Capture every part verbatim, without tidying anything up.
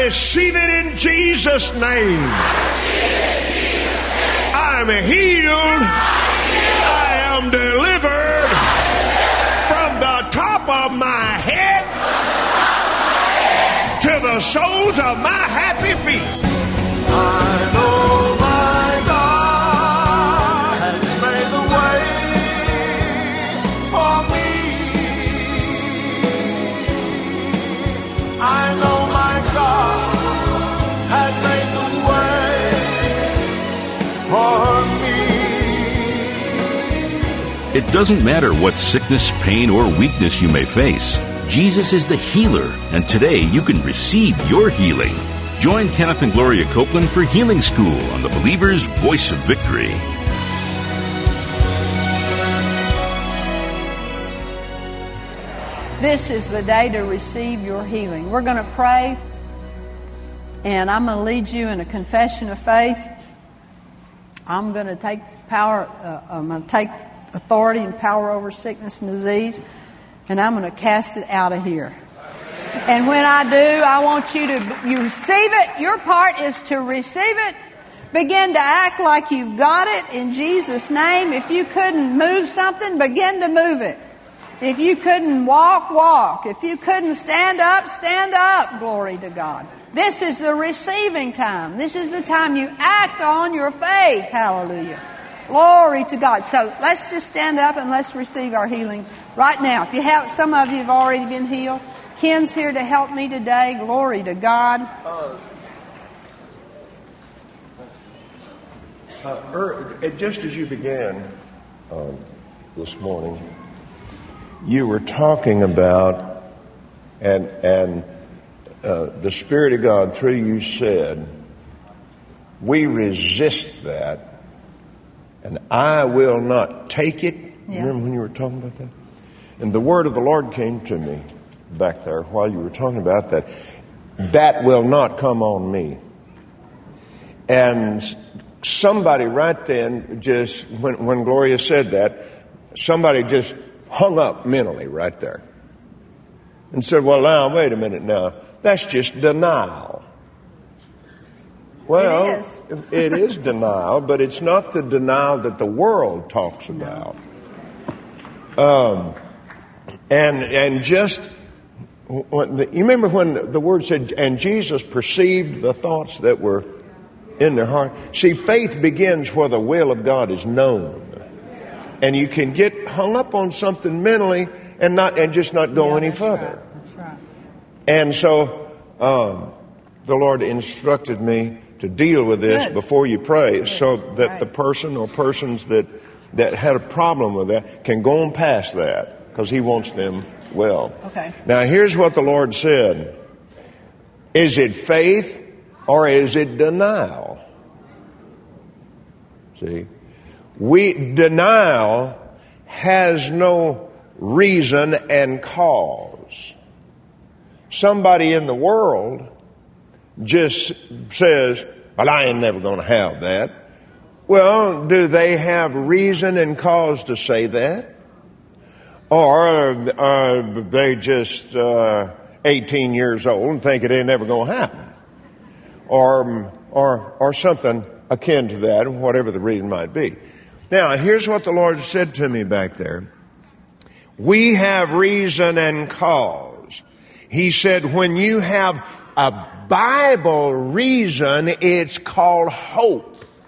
receive it in Jesus' name. I'm healed. I am delivered from the top of my head to the soles of my happy feet. I know my God has made the way for me. I know my God has made the way for me. It doesn't matter what sickness, pain, or weakness you may face. Jesus is the healer, and today you can receive your healing. Join Kenneth and Gloria Copeland for Healing School on the Believer's Voice of Victory. This is the day to receive your healing. We're going to pray, and I'm going to lead you in a confession of faith. I'm going to take power, uh, I'm going to take authority and power over sickness and disease, and I'm going to cast it out of here. And when I do, I want you to you receive it. Your part is to receive it. Begin to act like you've got it in Jesus' name. If you couldn't move something, begin to move it. If you couldn't walk, walk. If you couldn't stand up, stand up. Glory to God. This is the receiving time. This is the time you act on your faith. Hallelujah. Glory to God. So let's just stand up and let's receive our healing right now. If you have, some of you have already been healed. Ken's here to help me today. Glory to God. Uh, uh, er, just as you began um, this morning, you were talking about, and and uh, the Spirit of God through you said, we resist that, and I will not take it. Yeah. Remember when you were talking about that? And the word of the Lord came to me back there while you were talking about that. That will not come on me. And somebody right then just, when, when Gloria said that, somebody just hung up mentally right there and said, well, now, wait a minute now. That's just denial. Well, it is. It is denial, but it's not the denial that the world talks about. Um, and and just, when the, you remember when the word said, and Jesus perceived the thoughts that were in their heart. See, faith begins where the will of God is known. And you can get hung up on something mentally and not and just not go yeah, any that's further. Right. That's right. And so um, the Lord instructed me to deal with this Good. Before you pray, Good. So that right. the person or persons that, that had a problem with that can go on past that, because He wants them well. Okay. Now, here's what the Lord said. Is it faith or is it denial? See? We denial has no reason and cause. Somebody in the world just says, well, I ain't never going to have that. Well, do they have reason and cause to say that? Or are they just uh, eighteen years old and think it ain't never going to happen? Or, or, or something akin to that, whatever the reason might be. Now, here's what the Lord said to me back there. We have reason and cause. He said, when you have a Bible reason, it's called hope.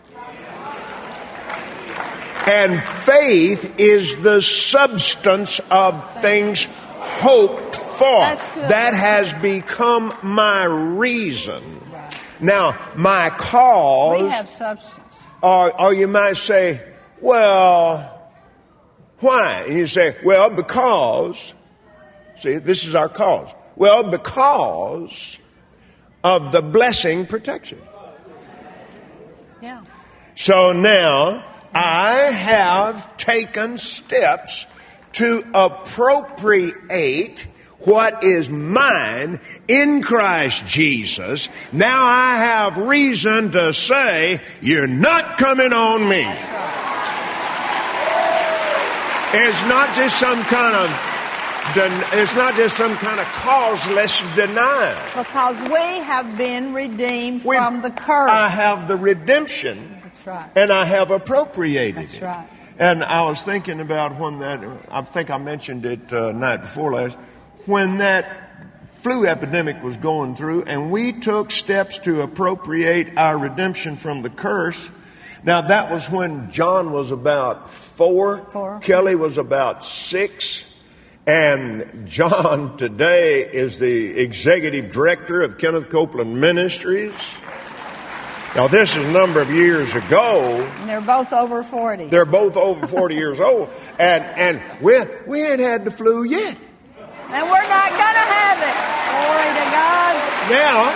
And faith is the substance of things hoped for. That has become my reason. Now, my cause... We have substance. Or, or you might say, well, why? You say, well, because... See, this is our cause. Well, because of the blessing protection. Yeah. So now, I have taken steps to appropriate what is mine in Christ Jesus. Now I have reason to say, you're not coming on me. That's right. It's not just some kind of den- it's not just some kind of causeless denial. Because we have been redeemed We- from the curse. I have the redemption, That's right. and I have appropriated That's it. right. And I was thinking about when that, I think I mentioned it uh, night before last, when that flu epidemic was going through, and we took steps to appropriate our redemption from the curse. Now, that was when John was about four, Four. Kelly was about six, and John today is the executive director of Kenneth Copeland Ministries. Now, this is a number of years ago. And they're both over forty. They're both over forty years old, and and we we ain't had the flu yet. And we're not going to have it. Glory to God. Now,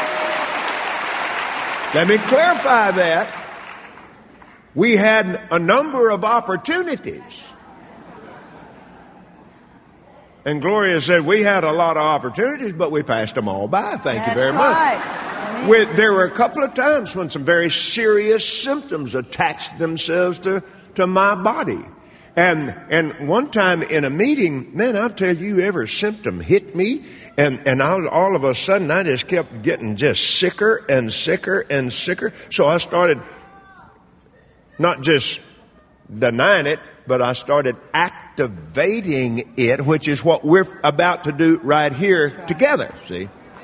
let me clarify that. We had a number of opportunities. And Gloria said we had a lot of opportunities, but we passed them all by. Thank you That's very right. much. Amen. With, there were a couple of times when some very serious symptoms attached themselves to, to my body. And and one time in a meeting, man, I'll tell you, every symptom hit me, and, and I was, all of a sudden I just kept getting just sicker and sicker and sicker. So I started not just denying it, but I started activating it, which is what we're about to do right here together, see.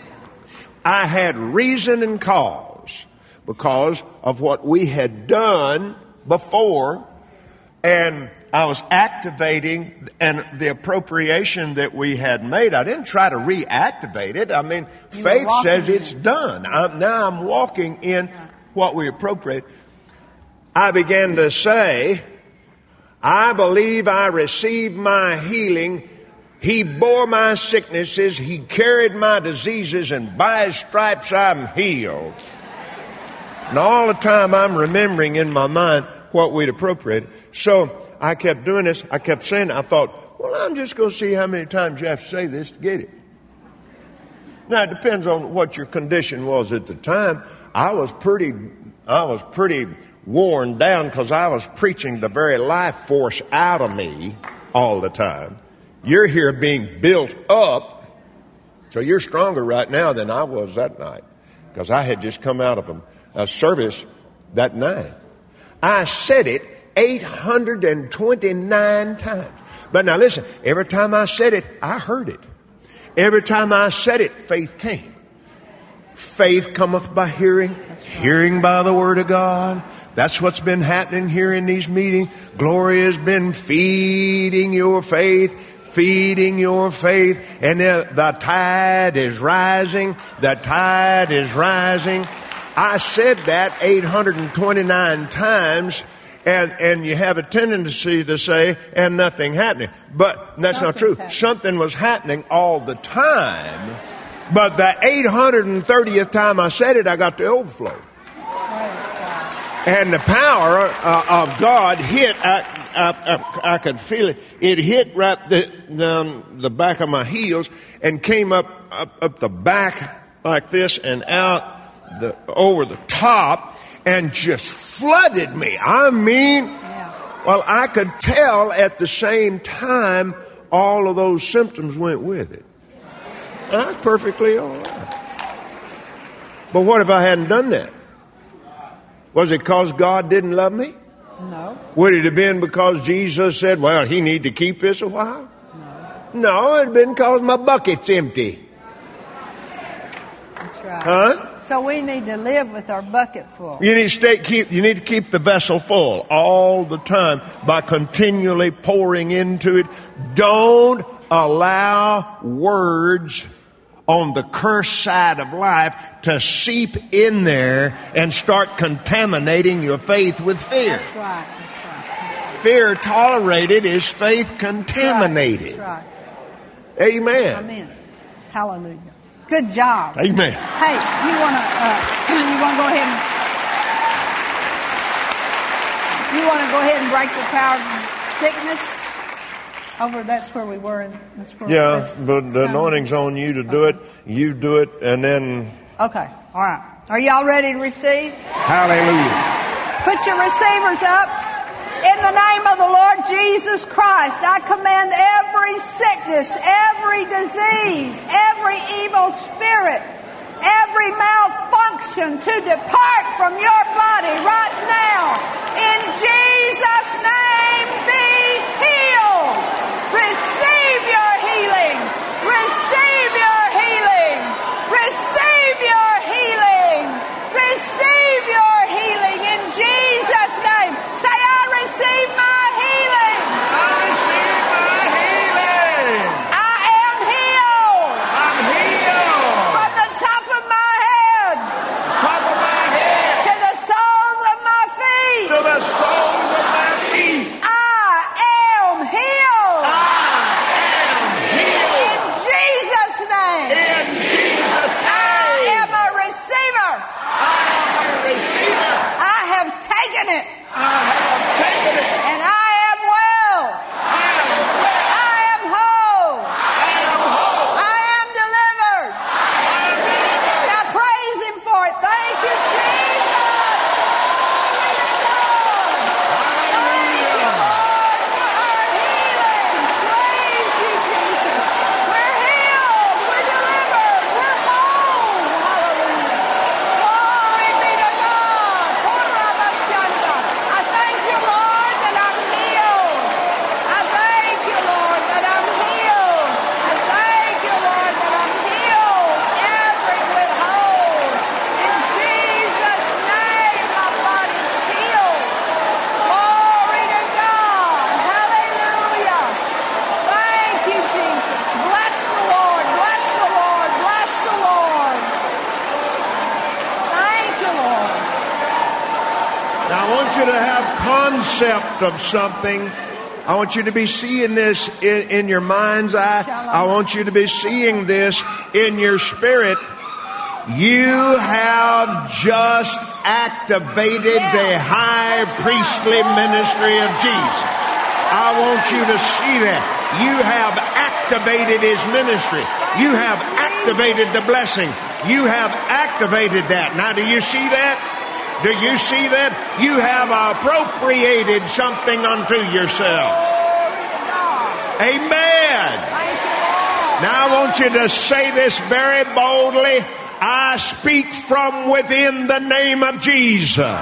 I had reason and cause because of what we had done before, and I was activating and the appropriation that we had made. I didn't try to reactivate it. I mean, You were faith walking says in it's it. done. I'm, now I'm walking in what we appropriate. I began to say, I believe I received my healing. He bore my sicknesses. He carried my diseases, and by His stripes I'm healed. And all the time I'm remembering in my mind what we'd appropriated. So I kept doing this. I kept saying it. I thought, well, I'm just going to see how many times you have to say this to get it. Now, it depends on what your condition was at the time. I was pretty, I was pretty worn down because I was preaching the very life force out of me all the time. You're here being built up, so you're stronger right now than I was that night because I had just come out of a, a service that night. I said it eight hundred twenty-nine times. But now listen, every time I said it, I heard it. Every time I said it, faith came. Faith cometh by hearing, hearing by the word of God. That's what's been happening here in these meetings. Gloria's been feeding your faith, feeding your faith, and the, the tide is rising. The tide is rising. I said that eight hundred twenty-nine times, and, and you have a tendency to say, and nothing happening. But that's not true. Happening. Something was happening all the time. But the eight hundred thirtieth time I said it, I got the overflow. And the power uh, of God hit, I, I, I, I could feel it. It hit right the, down the back of my heels and came up, up, up the back like this and out the, over the top and just flooded me. I mean, well, I could tell at the same time all of those symptoms went with it. And I was perfectly all right. But what if I hadn't done that? Was it because God didn't love me? No. Would it have been because Jesus said, well, He need to keep this a while? No. No, it'd been because my bucket's empty. That's right. Huh? So we need to live with our bucket full. You need to stay, keep, you need to keep the vessel full all the time by continually pouring into it. Don't allow words on the curse side of life to seep in there and start contaminating your faith with fear. That's right. That's right. Fear tolerated is faith contaminated. That's right. Amen. Amen. Hallelujah. Good job. Amen. Hey, you want to uh, you want to go ahead and you want to go ahead and break the power of sickness? Over, that's where we were. In, that's where Yeah, that's but the anointing's on you to do it. You do it, and then Okay. All right. Are y'all ready to receive? hallelujah. Put your receivers up. In the name of the Lord Jesus Christ, I command every sickness, every disease, every evil spirit, every malfunction to depart from your body right now. In Jesus' name, be healed. Receive your healing. Receive your healing. Receive your healing. Receive your healing in Jesus' name. Say, I receive my healing. I receive my healing. I am healed. I'm healed. From the top of my head Top of my head to the soles of my feet. to the soles of my feet. I am healed. I am healed. In Jesus' name. In Jesus' I name. am a receiver. I am a receiver. I have taken it. I have taken it. And I am well. I am well. I am whole. I am whole. I am delivered. I am delivered. Now praise Him for it. Thank you, Jesus. Thank you, Lord, for our healing. Praise you, Jesus. We're healed. We're delivered. We're whole. Hallelujah. Glory be to God. I thank you, Lord, that I'm healed. I thank you, Lord, that I'm healed. I thank you, Lord, that I'm healed. Every withhold. In Jesus' name, my body's healed. Glory to God. Hallelujah. Thank you, Jesus. Bless the Lord. Bless the Lord. Bless the Lord. Thank you, Lord. Now I want you to have concept of something. I want you to be seeing this in, in your mind's eye. I want you to be seeing this in your spirit. You have just activated the high priestly ministry of Jesus. I want you to see that. You have activated His ministry. You have activated the blessing. You have activated that. Now, do you see that? Do you see that? You have appropriated something unto yourself. Amen. Thank you, Lord. Now I want you to say this very boldly. I speak from within the name of Jesus.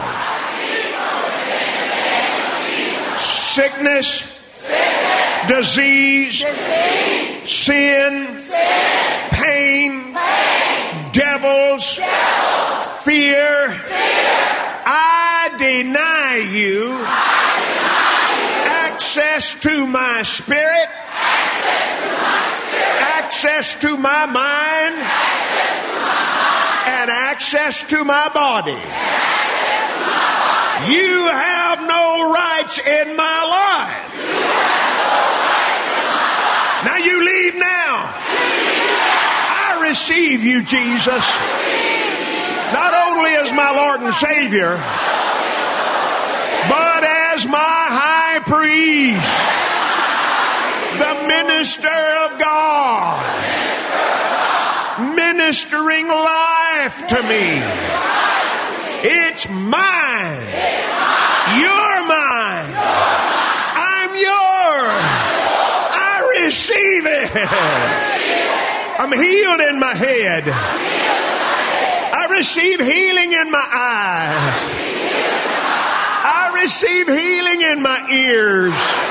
Sickness, Sickness, disease, disease, sin, sin, pain, pain, devils, devils, fear. fear. I deny you I deny you access to my spirit, access to my spirit, access to my mind, access to my mind, and access to my body. and access to my body. You have no rights in my life. You have no rights in my life. Now you leave now. I receive you, Jesus. Not only as my Lord and Savior, but as my high priest, the minister of God, ministering life to me. It's mine. You're mine. I'm yours. I receive it. I'm healed in my head. I receive healing in my eyes. I receive healing in my ears.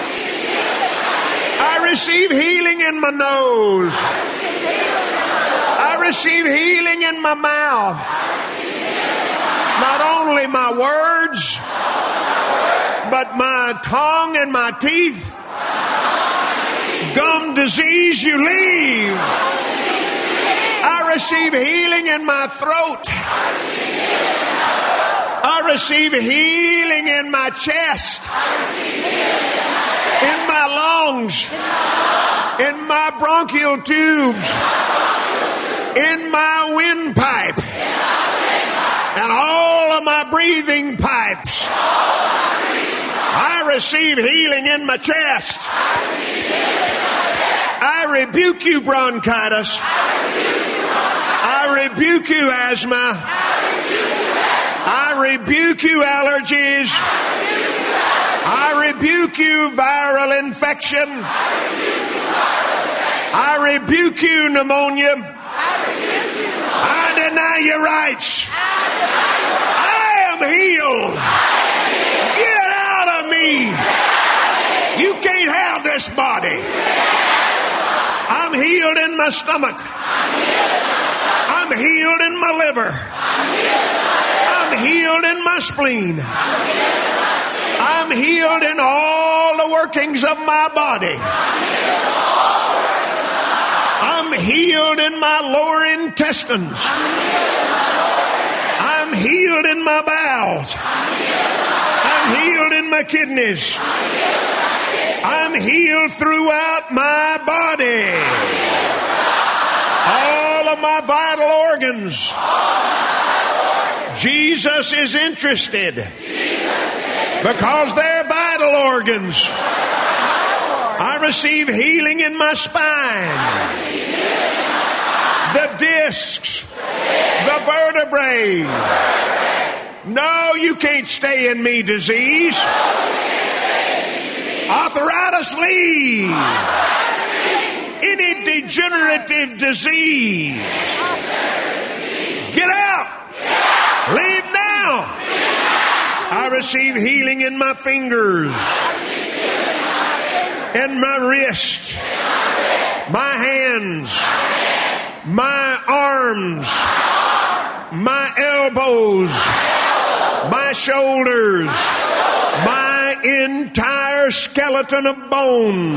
I receive healing in my nose. I receive healing in my mouth. Not only my words, but my tongue and my teeth. Gum disease, you leave. I receive healing in my throat. I receive healing in my chest, in my lungs, in my bronchial tubes, in my windpipe, and all of my breathing pipes. I receive healing in my chest. I rebuke you, bronchitis. I rebuke you, asthma. I rebuke you, allergies. I rebuke you, viral infection. I rebuke you, pneumonia. I deny your rights. I am healed. Get out of me. You can't have this body. I'm healed in my stomach. I'm healed in my liver. I'm healed in my spleen. I'm healed in all the workings of my body. I'm healed in my lower intestines. I'm healed in my bowels. I'm healed in my kidneys. I'm healed throughout my body. All of my vital organs. Jesus is interested because they're vital organs. I receive healing in my spine, the discs, the vertebrae. No, you can't stay in me, disease. Arthritis, leave. Any degenerative disease, get out. Leave now. I receive healing in my fingers, in my wrist, my hands, my arms, my elbows, my shoulders, my entire skeleton of bones,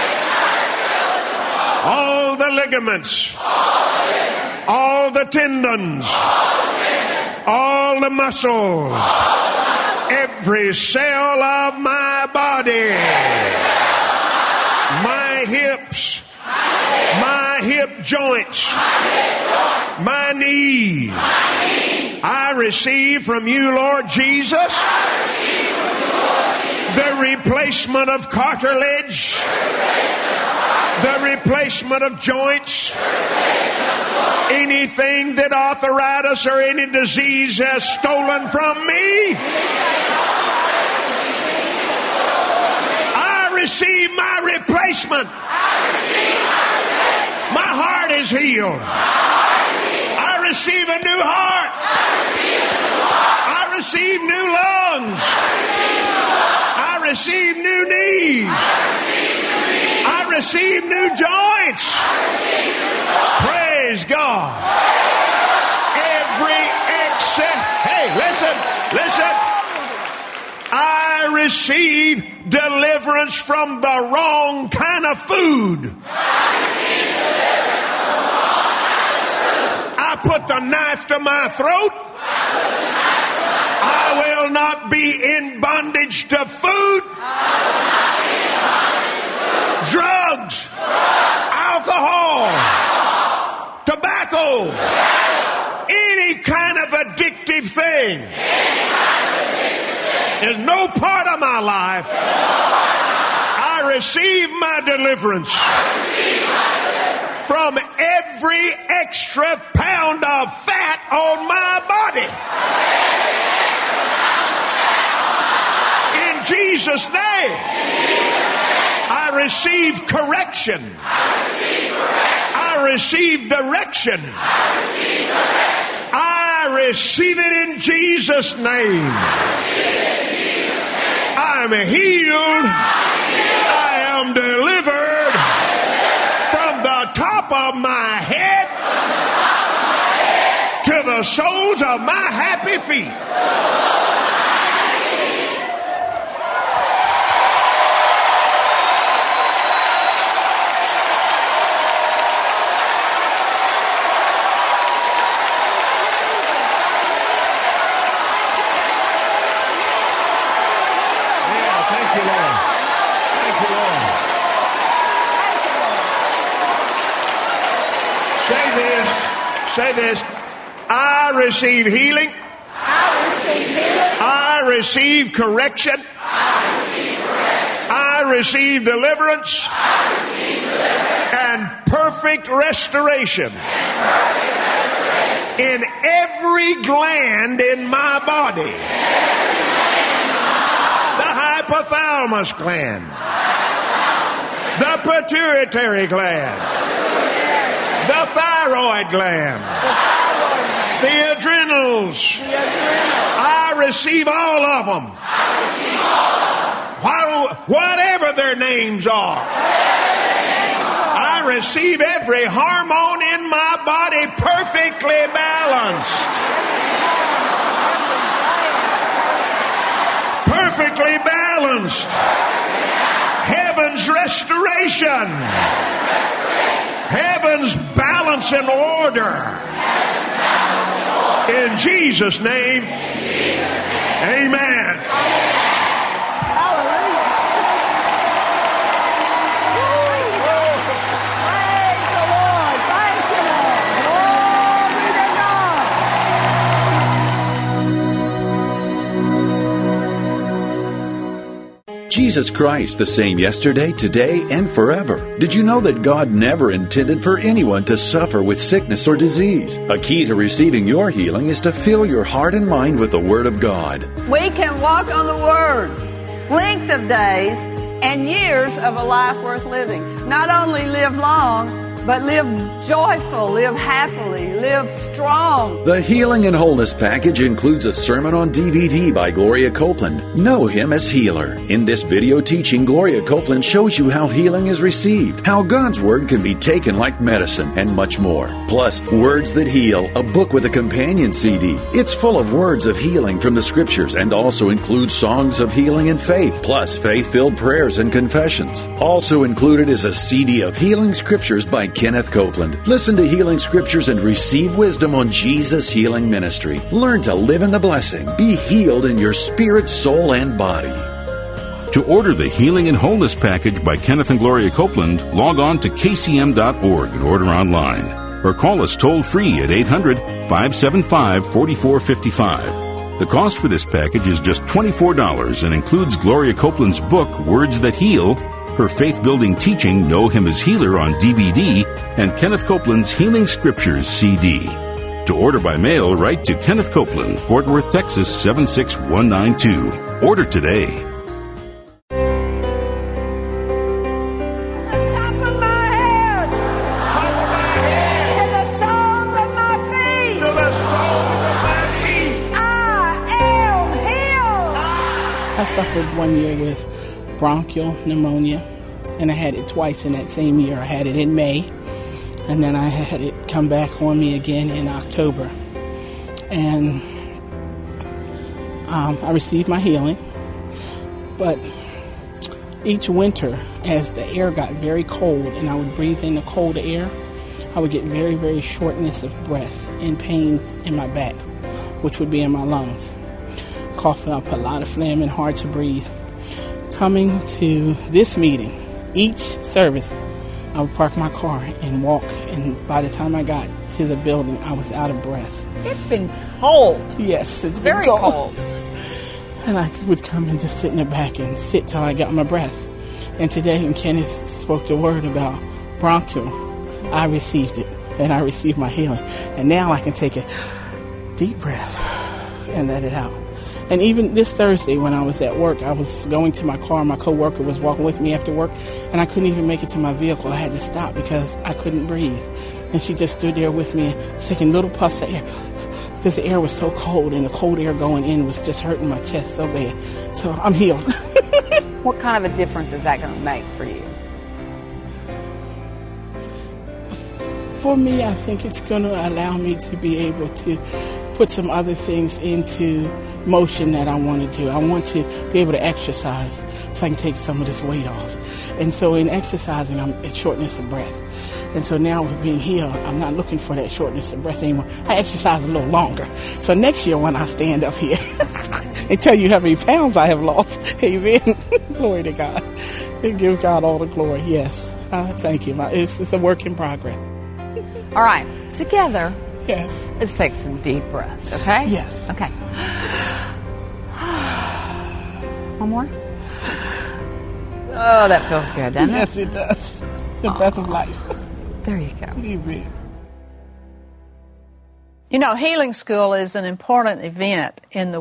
all the ligaments, all the tendons, all the muscles, every cell of my body, my hips, my hip joints, my knees. I receive from you, Lord Jesus, the replacement of cartilage, the replacement of joints, anything that arthritis or any disease has stolen from me. I receive my replacement. My heart is healed. I receive a new heart. I receive new lungs. I receive new knees. I receive new joints. Praise God. Every excess. Hey, listen, listen. I receive deliverance from the wrong kind of food. I put the knife to my throat. I will not be in bondage to food, drugs, alcohol, tobacco, any kind of addictive thing. There's no part of my life. I receive my deliverance from every extra pound of fat on my body. In Jesus' name, I receive correction. I receive direction. I receive it in Jesus' name. I'm healed. I am delivered from the top of my head to the soles of my happy feet. Say this. I receive healing. I receive healing. I receive correction. I receive correction. I receive deliverance. I receive deliverance. And perfect restoration. And perfect restoration. In every gland in my body. The high hypothalamus gland, the pituitary gland, the thyroid gland, the adrenals. I receive all of them. Whatever their names are. I receive every hormone in my body perfectly balanced. Perfectly balanced. Heaven's restoration. Heaven's balance and order. In Jesus' name, amen. Jesus Christ, the same yesterday, today, and forever. Did you know that God never intended for anyone to suffer with sickness or disease? A key to receiving your healing is to fill your heart and mind with the Word of God. We can walk on the Word, length of days and years of a life worth living. Not only live long, but live joyful, live happily, live strong. The Healing and Wholeness package includes a sermon on D V D by Gloria Copeland. Know Him as Healer. In this video teaching, Gloria Copeland shows you how healing is received, how God's Word can be taken like medicine, and much more. Plus, Words That Heal, a book with a companion C D. It's full of words of healing from the Scriptures and also includes songs of healing and faith, plus faith-filled prayers and confessions. Also included is a C D of Healing Scriptures by Kenneth Copeland. Listen to Healing Scriptures and receive wisdom on Jesus' healing ministry. Learn to live in the blessing. Be healed in your spirit, soul, and body. To order the Healing and Wholeness package by Kenneth and Gloria Copeland, log on to k c m dot org and order online. Or call us toll-free at eight hundred, five seven five, four four five five. The cost for this package is just twenty-four dollars and includes Gloria Copeland's book, Words That Heal, her faith-building teaching, Know Him as Healer on D V D, and Kenneth Copeland's Healing Scriptures C D. To order by mail, write to Kenneth Copeland, Fort Worth, Texas seven six one nine two. Order today. I suffered one year with bronchial pneumonia, and I had it twice in that same year. I had it in May, and then I had it come back on me again in October. And um, I received my healing, but each winter, as the air got very cold and I would breathe in the cold air, I would get very, very shortness of breath and pains in my back, which would be in my lungs. Coughing up a lot of phlegm and hard to breathe. Coming to this meeting, each service, I would park my car and walk, and by the time I got to the building, I was out of breath. It's been cold. Yes, it's very been cold. cold. And I would come and just sit in the back and sit till I got my breath. And today, when Kenneth spoke the word about bronchial, I received it, and I received my healing. And now I can take a deep breath and let it out. And even this Thursday when I was at work, I was going to my car. My coworker was walking with me after work, and I couldn't even make it to my vehicle. I had to stop because I couldn't breathe. And she just stood there with me, taking little puffs of air, because the air was so cold, and the cold air going in was just hurting my chest so bad. So I'm healed. What kind of a difference is that going to make for you? For me, I think it's going to allow me to be able to put some other things into motion that I want to do. I want to be able to exercise so I can take some of this weight off. And so in exercising, I'm at shortness of breath. And so now with being healed, I'm not looking for that shortness of breath anymore. I exercise a little longer. So next year when I stand up here and tell you how many pounds I have lost, amen, glory to God. And give God all the glory, yes. Uh, thank you. It's, it's a work in progress. All right, together. Yes. Let's take some deep breaths, okay? Yes. Okay. One more. Oh, that feels good, doesn't it? Yes, it does. The Aww. Breath of life. There you go. Amen. You know, Healing School is an important event in the week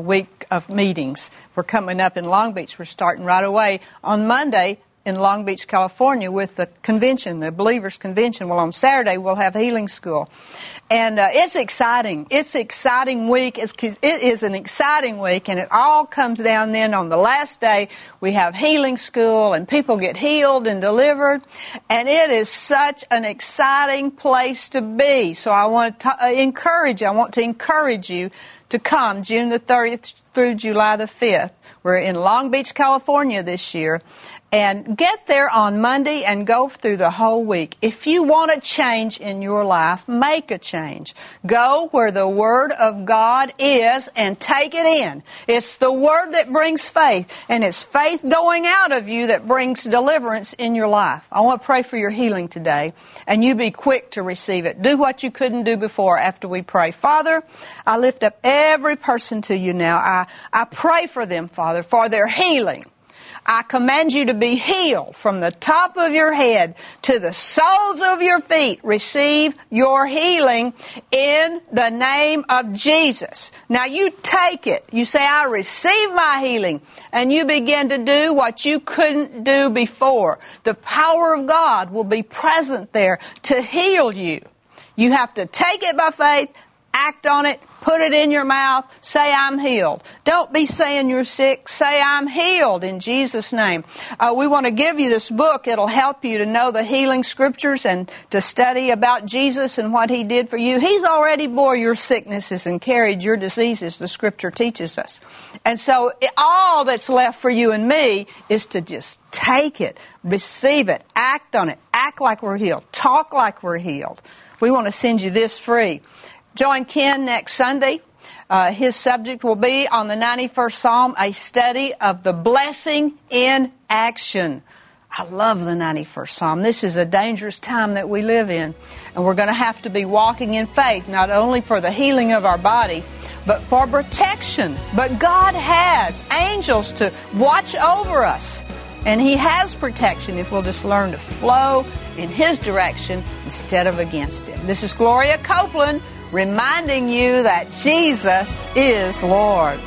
week of meetings. We're coming up in Long Beach. We're starting right away on Monday in Long Beach, California with the convention, the Believers Convention. Well, on Saturday we'll have Healing School. And uh, it's exciting. It's an exciting week. It's, it is an exciting week, and it all comes down then on the last day. We have Healing School, and people get healed and delivered. And it is such an exciting place to be. So I want to uh, encourage you. I want to encourage you to come June the thirtieth through July the fifth. We're in Long Beach, California this year. And get there on Monday and go through the whole week. If you want a change in your life, make a change. Go where the Word of God is and take it in. It's the Word that brings faith, and it's faith going out of you that brings deliverance in your life. I want to pray for your healing today, and you be quick to receive it. Do what you couldn't do before after we pray. Father, I lift up every person to you now. I, I pray for them, Father, for their healing. I command you to be healed from the top of your head to the soles of your feet. Receive your healing in the name of Jesus. Now you take it. You say, I receive my healing. And you begin to do what you couldn't do before. The power of God will be present there to heal you. You have to take it by faith, act on it, put it in your mouth, say, I'm healed. Don't be saying you're sick. Say, I'm healed in Jesus' name. Uh, we want to give you this book. It'll help you to know the healing scriptures and to study about Jesus and what He did for you. He's already bore your sicknesses and carried your diseases, the scripture teaches us. And so all that's left for you and me is to just take it, receive it, act on it, act like we're healed, talk like we're healed. We want to send you this free. Join Ken next Sunday. Uh, his subject will be on the ninety-first Psalm, a study of the blessing in action. I love the ninety-first Psalm. This is a dangerous time that we live in. And we're going to have to be walking in faith, not only for the healing of our body, but for protection. But God has angels to watch over us. And He has protection if we'll just learn to flow in His direction instead of against Him. This is Gloria Copeland, reminding you that Jesus is Lord.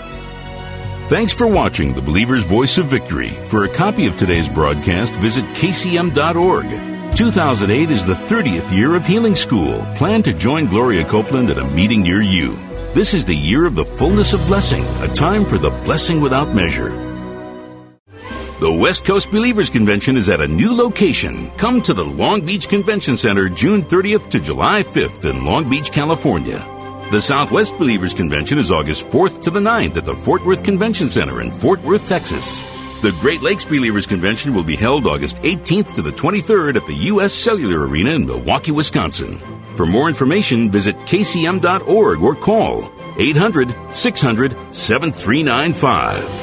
Thanks for watching The Believer's Voice of Victory. For a copy of today's broadcast, visit K C M dot org. two thousand eight is the thirtieth year of Healing School. Plan to join Gloria Copeland at a meeting near you. This is the year of the fullness of blessing, a time for the blessing without measure. The West Coast Believers Convention is at a new location. Come to the Long Beach Convention Center June thirtieth to July fifth in Long Beach, California. The Southwest Believers Convention is August fourth to the ninth at the Fort Worth Convention Center in Fort Worth, Texas. The Great Lakes Believers Convention will be held August eighteenth to the twenty-third at the U S Cellular Arena in Milwaukee, Wisconsin. For more information, visit K C M dot org or call eight hundred, six hundred, seven three nine five.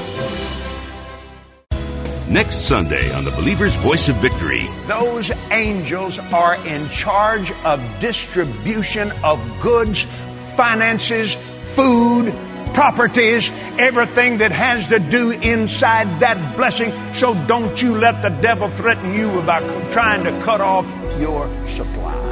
Next Sunday on The Believer's Voice of Victory. Those angels are in charge of distribution of goods, finances, food, properties, everything that has to do inside that blessing. So don't you let the devil threaten you about trying to cut off your supply.